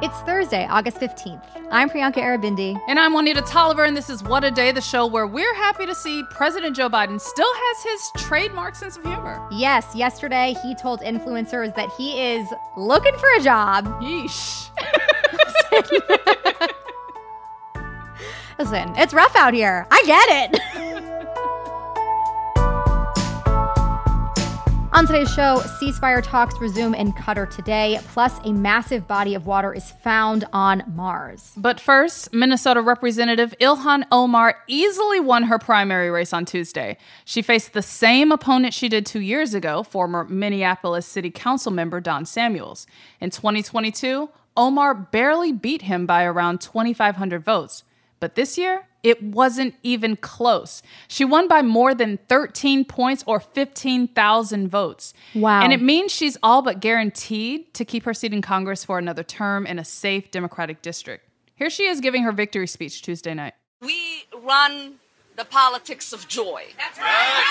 It's Thursday, August 15th. I'm Priyanka Aribindi. And I'm Juanita Tolliver, and this is What a Day, the show where we're happy to see President Joe Biden still has his trademark sense of humor. Yes, yesterday he told influencers that he is looking for a job. Yeesh. Listen, it's rough out here. I get it. On today's show, ceasefire talks resume in Qatar today, plus a massive body of water is found on Mars. But first, Minnesota Representative Ilhan Omar easily won her primary race on Tuesday. She faced the same opponent she did 2 years ago, former Minneapolis City Council member Don Samuels. In 2022, Omar barely beat him by around 2,500 votes. But this year, it wasn't even close. She won by more than 13 points or 15,000 votes. Wow. And it means she's all but guaranteed to keep her seat in Congress for another term in a safe Democratic district. Here she is giving her victory speech Tuesday night. We run the politics of joy. That's right.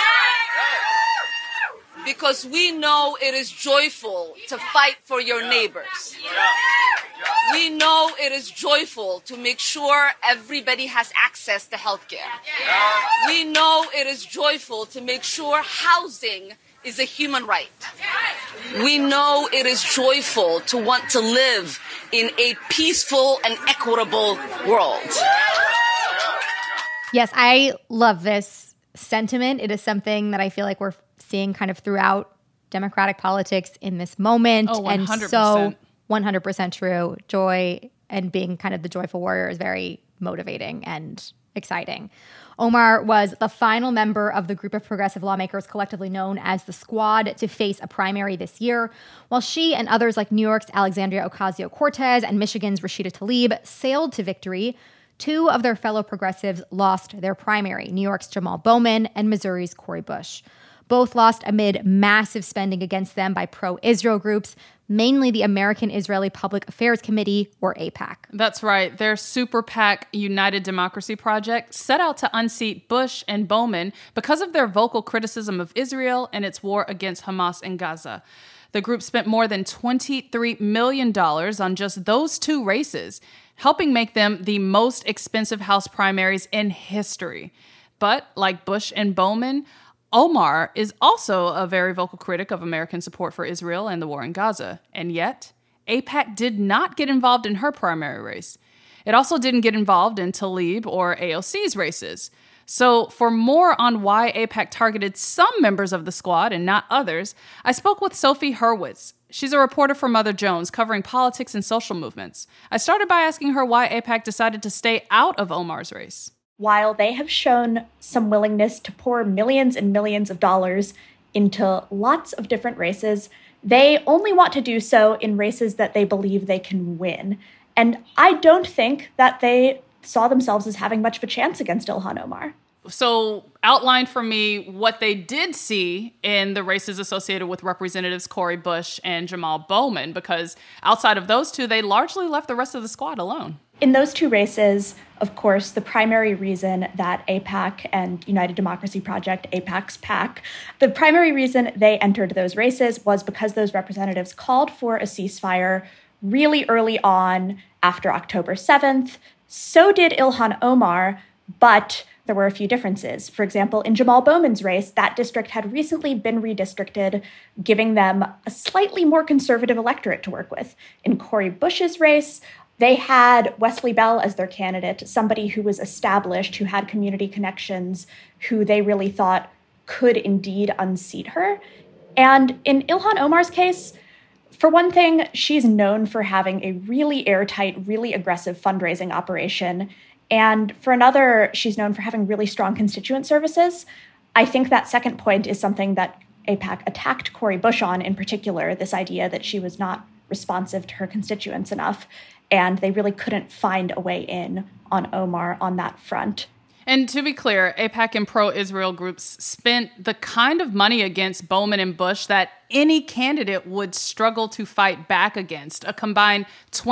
Because we know it is joyful to fight for your neighbors. We know it is joyful to make sure everybody has access to health care. We know it is joyful to make sure housing is a human right. We know it is joyful to want to live in a peaceful and equitable world. Yes, I love this sentiment. It is something that I feel like we're seeing kind of throughout Democratic politics in this moment. Oh, 100%. And so 100% true. Joy and being kind of the joyful warrior is very motivating and exciting. Omar was the final member of the group of progressive lawmakers collectively known as the Squad to face a primary this year, while she and others like New York's Alexandria Ocasio-Cortez and Michigan's Rashida Tlaib sailed to victory. Two of their fellow progressives lost their primary, New York's Jamal Bowman and Missouri's Cori Bush. Both lost amid massive spending against them by pro-Israel groups, mainly the American Israeli Public Affairs Committee, or AIPAC. That's right. Their super PAC United Democracy Project set out to unseat Bush and Bowman because of their vocal criticism of Israel and its war against Hamas in Gaza. The group spent more than $23 million on just those two races, helping make them the most expensive House primaries in history. But like Bush and Bowman, Omar is also a very vocal critic of American support for Israel and the war in Gaza. And yet, AIPAC did not get involved in her primary race. It also didn't get involved in Tlaib or AOC's races. So for more on why AIPAC targeted some members of the Squad and not others, I spoke with Sophie Hurwitz. She's a reporter for Mother Jones covering politics and social movements. I started by asking her why AIPAC decided to stay out of Omar's race. While they have shown some willingness to pour millions and millions of dollars into lots of different races, they only want to do so in races that they believe they can win. And I don't think that they saw themselves as having much of a chance against Ilhan Omar. So outline for me what they did see in the races associated with Representatives Cori Bush and Jamal Bowman, because outside of those two, they largely left the rest of the Squad alone. In those two races, of course, the primary reason that AIPAC and United Democracy Project, AIPAC's PAC, the primary reason they entered those races was because those representatives called for a ceasefire really early on after October 7th. So did Ilhan Omar, but there were a few differences. For example, in Jamal Bowman's race, that district had recently been redistricted, giving them a slightly more conservative electorate to work with. In Cori Bush's race, they had Wesley Bell as their candidate, somebody who was established, who had community connections, who they really thought could indeed unseat her. And in Ilhan Omar's case, for one thing, she's known for having a really airtight, really aggressive fundraising operation. And for another, she's known for having really strong constituent services. I think that second point is something that AIPAC attacked Cori Bush on in particular, this idea that she was not responsive to her constituents enough. And they really couldn't find a way in on Omar on that front. And to be clear, AIPAC and pro-Israel groups spent the kind of money against Bowman and Bush that any candidate would struggle to fight back against, a combined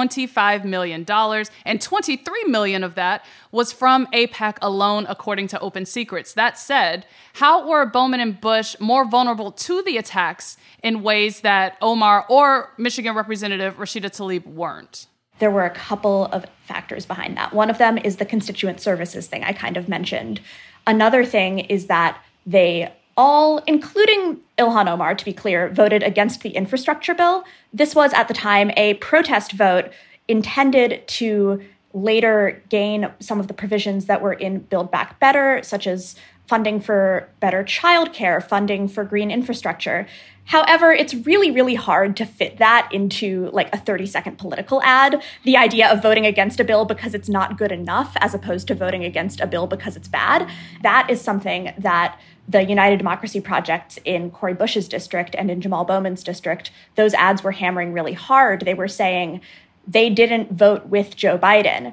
$25 million, and $23 million of that was from AIPAC alone, according to Open Secrets. That said, how were Bowman and Bush more vulnerable to the attacks in ways that Omar or Michigan Representative Rashida Tlaib weren't? there were a couple of factors behind that. One of them is the constituent services thing I kind of mentioned. Another thing is that they all, including Ilhan Omar, to be clear, voted against the infrastructure bill. This was, at the time, a protest vote intended to later gain some of the provisions that were in Build Back Better, such as funding for better childcare, funding for green infrastructure. However, it's really, really hard to fit that into like a 30-second political ad. The idea of voting against a bill because it's not good enough as opposed to voting against a bill because it's bad, that is something that the United Democracy Project in Cori Bush's district and in Jamal Bowman's district, those ads were hammering really hard. They were saying they didn't vote with Joe Biden.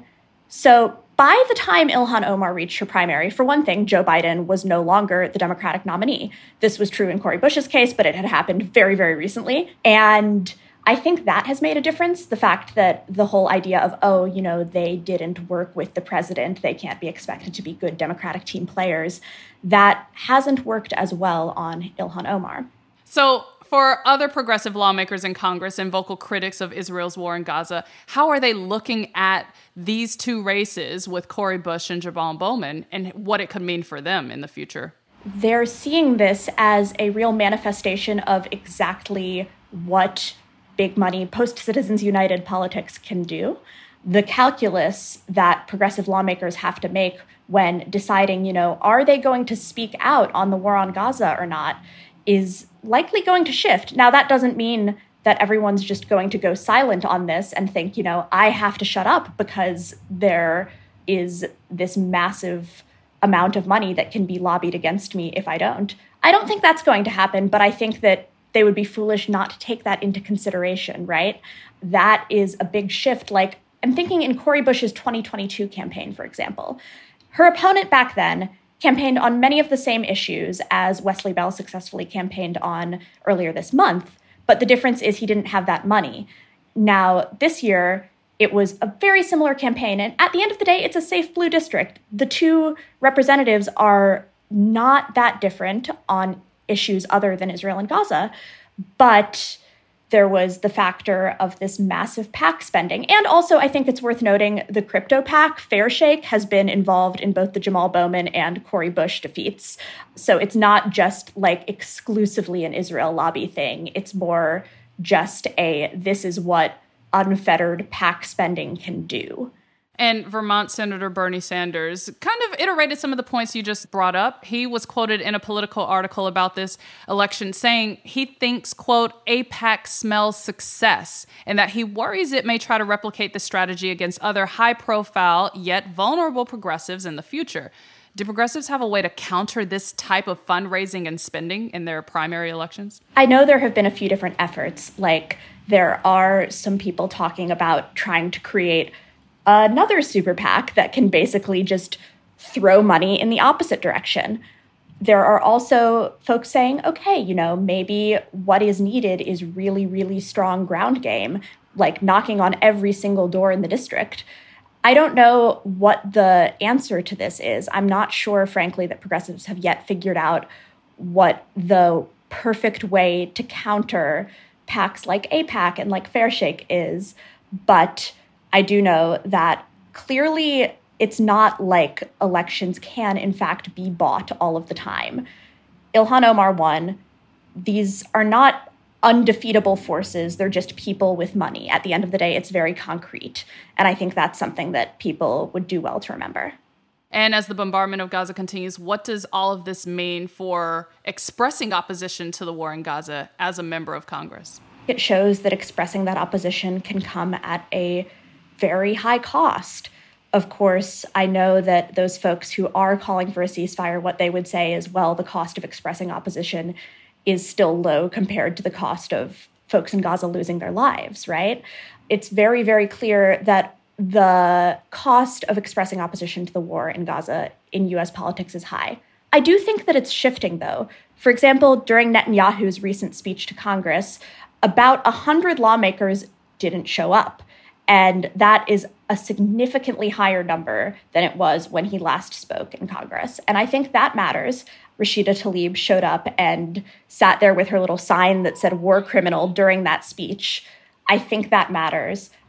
So by the time Ilhan Omar reached her primary, for one thing, Joe Biden was no longer the Democratic nominee. This was true in Cori Bush's case, but it had happened very, very recently. And I think that has made a difference. The fact that the whole idea of, oh, you know, they didn't work with the president, they can't be expected to be good Democratic team players, that hasn't worked as well on Ilhan Omar. So for other progressive lawmakers in Congress and vocal critics of Israel's war in Gaza, how are they looking at these two races with Cori Bush and Jamal Bowman and what it could mean for them in the future? They're seeing this as a real manifestation of exactly what big money post-Citizens United politics can do. The calculus that progressive lawmakers have to make when deciding, you know, are they going to speak out on the war on Gaza or not, is likely going to shift. Now, that doesn't mean that everyone's just going to go silent on this and think, you know, I have to shut up because there is this massive amount of money that can be lobbied against me if I don't. I don't think that's going to happen, but I think that they would be foolish not to take that into consideration, right? That is a big shift. Like, I'm thinking in Cori Bush's 2022 campaign, for example. Her opponent back then campaigned on many of the same issues as Wesley Bell successfully campaigned on earlier this month, but the difference is he didn't have that money. Now, this year, it was a very similar campaign, and at the end of the day, it's a safe blue district. The two representatives are not that different on issues other than Israel and Gaza, but there was the factor of this massive PAC spending. And also, I think it's worth noting, the crypto PAC, Fairshake, has been involved in both the Jamal Bowman and Cori Bush defeats. So it's not just like exclusively an Israel lobby thing. It's more just this is what unfettered PAC spending can do. And Vermont Senator Bernie Sanders kind of iterated some of the points you just brought up. He was quoted in a Politico article about this election saying he thinks, quote, AIPAC smells success, and that he worries it may try to replicate the strategy against other high-profile yet vulnerable progressives in the future. Do progressives have a way to counter this type of fundraising and spending in their primary elections? I know there have been a few different efforts. Like, there are some people talking about trying to create another super PAC that can basically just throw money in the opposite direction. There are also folks saying, okay, you know, maybe what is needed is really, really strong ground game, like knocking on every single door in the district. I don't know what the answer to this is. I'm not sure, frankly, that progressives have yet figured out what the perfect way to counter PACs like AIPAC and like Fairshake is, but I do know that clearly it's not like elections can, in fact, be bought all of the time. Ilhan Omar won. These are not undefeatable forces. They're just people with money. At the end of the day, it's very concrete. And I think that's something that people would do well to remember. And as the bombardment of Gaza continues, what does all of this mean for expressing opposition to the war in Gaza as a member of Congress? It shows that expressing that opposition can come at a very high cost. Of course, I know that those folks who are calling for a ceasefire, what they would say is, well, the cost of expressing opposition is still low compared to the cost of folks in Gaza losing their lives, right? It's very, very clear that the cost of expressing opposition to the war in Gaza in U.S. politics is high. I do think that it's shifting, though. For example, during Netanyahu's recent speech to Congress, about 100 lawmakers didn't show up. And that is a significantly higher number than it was when he last spoke in Congress. And I think that matters. Rashida Tlaib showed up and sat there with her little sign that said war criminal during that speech. I think that matters.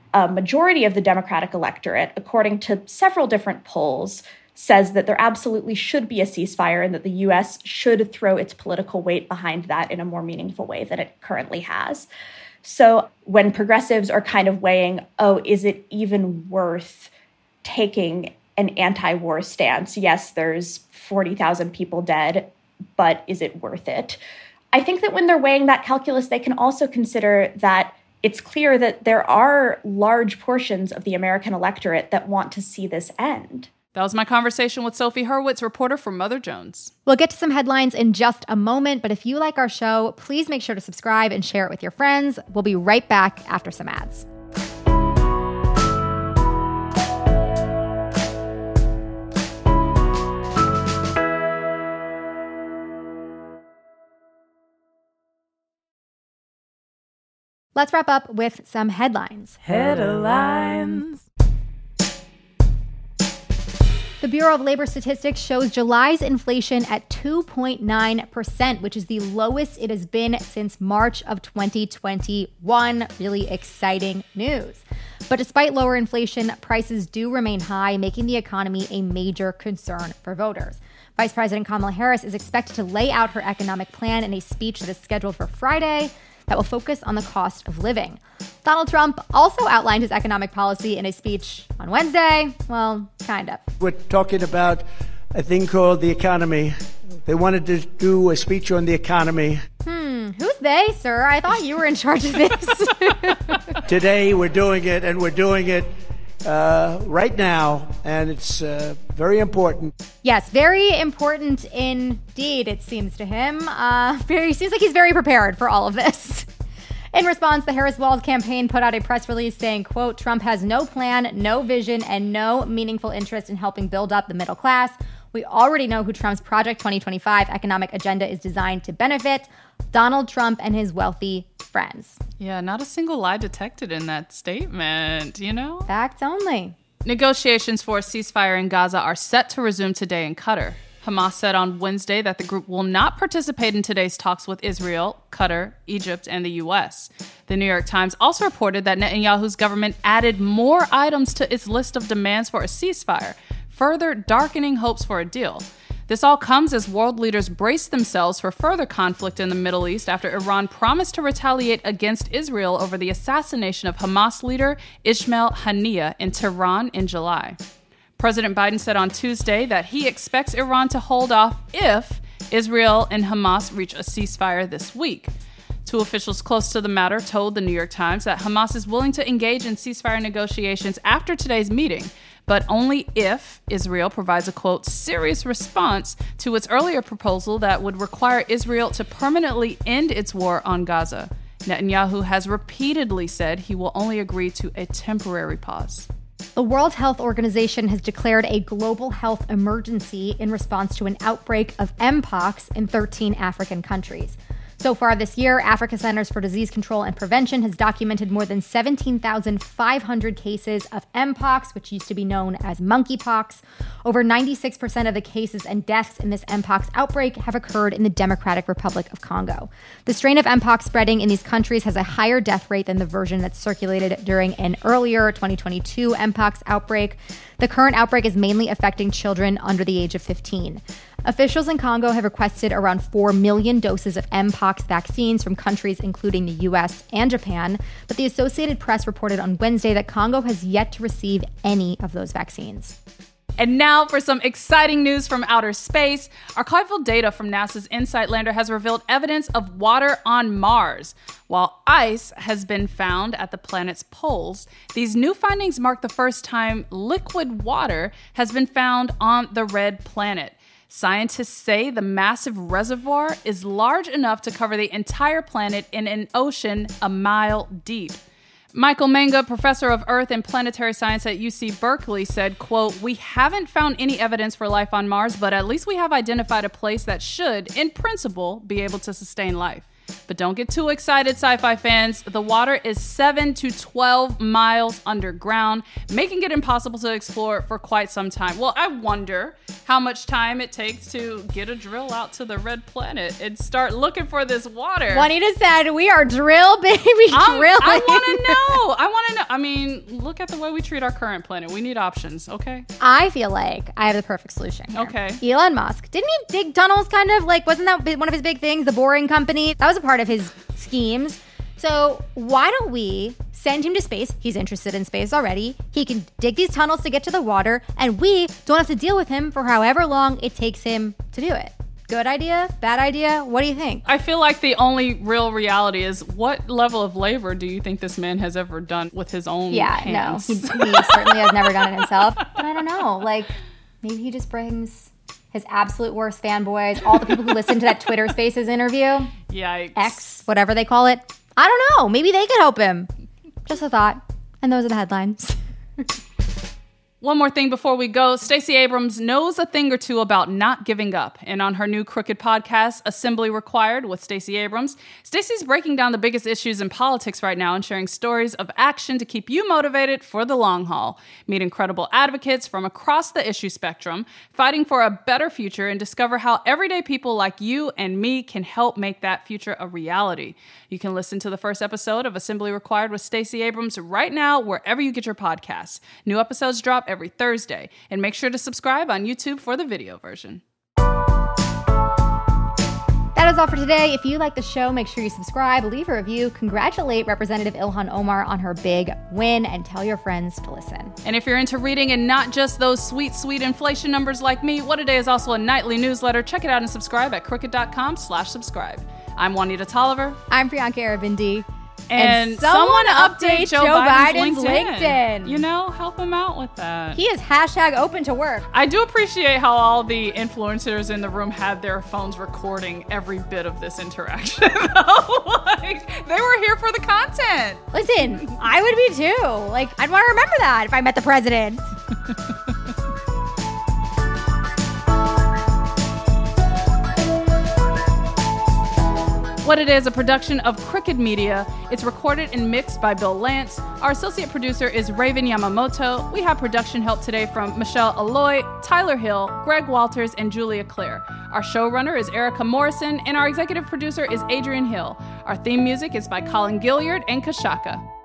a majority of the Democratic electorate, according to several different polls, says that there absolutely should be a ceasefire and that the U.S. should throw its political weight behind that in a more meaningful way than it currently has. So when progressives are kind of weighing, is it even worth taking an anti-war stance? Yes, there's 40,000 people dead, but is it worth it? I think that when they're weighing that calculus, they can also consider that it's clear that there are large portions of the American electorate that want to see this end. That was my conversation with Sophie Hurwitz, reporter for Mother Jones. We'll get to some headlines in just a moment, but if you like our show, please make sure to subscribe and share it with your friends. We'll be right back after some ads. Let's wrap up with some headlines. Headlines. The Bureau of Labor Statistics shows July's inflation at 2.9%, which is the lowest it has been since March of 2021. Really exciting news. But despite lower inflation, prices do remain high, making the economy a major concern for voters. Vice President Kamala Harris is expected to lay out her economic plan in a speech that is scheduled for Friday that will focus on the cost of living. Donald Trump also outlined his economic policy in a speech on Wednesday. Well, kind of. We're talking about a thing called the economy. They wanted to do a speech on the economy. Who's they, sir? I thought you were in charge of this. Today we're doing it, and we're doing it right now, and it's very important. Yes, very important indeed, it seems to him. Seems like he's very prepared for all of this. In response, the Harris-Walz campaign put out a press release saying, quote, Trump has no plan, no vision, and no meaningful interest in helping build up the middle class. We already know who Trump's Project 2025 economic agenda is designed to benefit: Donald Trump and his wealthy friends. Yeah, not a single lie detected in that statement, you know? Facts only. Negotiations for a ceasefire in Gaza are set to resume today in Qatar. Hamas said on Wednesday that the group will not participate in today's talks with Israel, Qatar, Egypt, and the U.S. The New York Times also reported that Netanyahu's government added more items to its list of demands for a ceasefire, further darkening hopes for a deal. This all comes as world leaders brace themselves for further conflict in the Middle East after Iran promised to retaliate against Israel over the assassination of Hamas leader Ismail Haniyeh in Tehran in July. President Biden said on Tuesday that he expects Iran to hold off if Israel and Hamas reach a ceasefire this week. Two officials close to the matter told the New York Times that Hamas is willing to engage in ceasefire negotiations after today's meeting, but only if Israel provides a, quote, serious response to its earlier proposal that would require Israel to permanently end its war on Gaza. Netanyahu has repeatedly said he will only agree to a temporary pause. The World Health Organization has declared a global health emergency in response to an outbreak of Mpox in 13 African countries. So far this year, Africa Centers for Disease Control and Prevention has documented more than 17,500 cases of Mpox, which used to be known as monkeypox. Over 96% of the cases and deaths in this Mpox outbreak have occurred in the Democratic Republic of Congo. The strain of Mpox spreading in these countries has a higher death rate than the version that circulated during an earlier 2022 Mpox outbreak. The current outbreak is mainly affecting children under the age of 15. Officials in Congo have requested around 4 million doses of Mpox vaccines from countries including the U.S. and Japan, but the Associated Press reported on Wednesday that Congo has yet to receive any of those vaccines. And now for some exciting news from outer space. Archival data from NASA's InSight lander has revealed evidence of water on Mars. While ice has been found at the planet's poles, these new findings mark the first time liquid water has been found on the red planet. Scientists say the massive reservoir is large enough to cover the entire planet in an ocean a mile deep. Michael Manga, professor of Earth and Planetary Science at UC Berkeley, said, quote, "We haven't found any evidence for life on Mars, but at least we have identified a place that should, in principle, be able to sustain life." But don't get too excited, sci-fi fans. The water is 7 to 12 miles underground, making it impossible to explore for quite some time. Well, I wonder how much time it takes to get a drill out to the red planet and start looking for this water. Juanita said, we are drill, baby, drilling. I want to know. I mean, look at the way we treat our current planet. We need options, okay? I feel like I have the perfect solution here. Okay. Elon Musk, didn't he dig tunnels kind of? Like, wasn't that one of his big things, the Boring Company? That was a part of his schemes. So why don't we send him to space? He's interested in space already. He can dig these tunnels to get to the water, and we don't have to deal with him for however long it takes him to do it. Good idea? Bad idea? What do you think? I feel like the only real reality is, what level of labor do you think this man has ever done with his own hands? No. He certainly has never done it himself. But I don't know. Like, maybe he just brings his absolute worst fanboys, all the people who listened to that Twitter Spaces interview. Yikes. X, whatever they call it. I don't know. Maybe they could help him. Just a thought. And those are the headlines. One more thing before we go. Stacey Abrams knows a thing or two about not giving up. And on her new Crooked podcast, Assembly Required with Stacey Abrams, Stacey's breaking down the biggest issues in politics right now and sharing stories of action to keep you motivated for the long haul. Meet incredible advocates from across the issue spectrum, fighting for a better future, and discover how everyday people like you and me can help make that future a reality. You can listen to the first episode of Assembly Required with Stacey Abrams right now, wherever you get your podcasts. New episodes drop every Thursday, and make sure to subscribe on YouTube for the video version. That is all for today. If you like the show, make sure you subscribe, leave a review, congratulate Representative Ilhan Omar on her big win, and tell your friends to listen. And if you're into reading and not just those sweet, sweet inflation numbers like me, What A Day is also a nightly newsletter. Check it out and subscribe at crooked.com/subscribe. I'm Juanita Tolliver. I'm Priyanka Aribindi. And someone update Joe Biden's LinkedIn. You know, help him out with that. He is #open to work. I do appreciate how all the influencers in the room had their phones recording every bit of this interaction. Like, they were here for the content. Listen, I would be too. Like, I'd want to remember that if I met the president. What It Is, a production of Crooked Media. It's recorded and mixed by Bill Lance. Our associate producer is Raven Yamamoto. We have production help today from Michelle Alloy, Tyler Hill, Greg Walters, and Julia Clare. Our showrunner is Erica Morrison, and our executive producer is Adrian Hill. Our theme music is by Colin Gilliard and Kashaka.